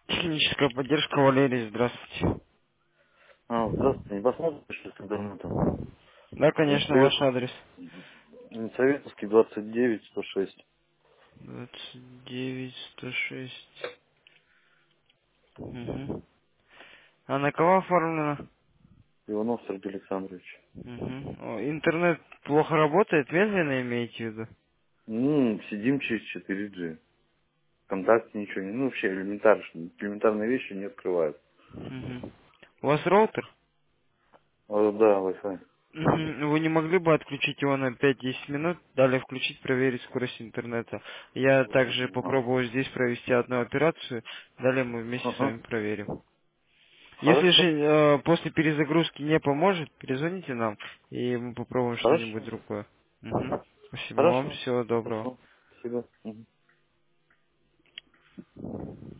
Техническая поддержка, Валерий, здравствуйте. Здравствуйте, не посмотрите, что с интернетом? Да, конечно, ваш адрес. Советовский 29 106. 29-106. Угу. А на кого оформлено? Иванов Сергей Александрович. Угу. Интернет плохо работает, медленно имеете в виду? Сидим через 4G. Контакт ничего не... Ну, вообще элементарные вещи не открывают. Угу. У вас роутер? Да, Wi-Fi. Мгм. Вы не могли бы отключить его на 5-10 минут, далее включить, проверить скорость интернета. Я также А, попробую здесь провести одну операцию, далее мы вместе с Ага. вами проверим. Если же Хорошо. после перезагрузки не поможет, перезвоните нам, и мы попробуем что-нибудь Хорошо. другое. Мгм. Спасибо вам, Хорошо. всего доброго. Хорошо. Спасибо. Мгм.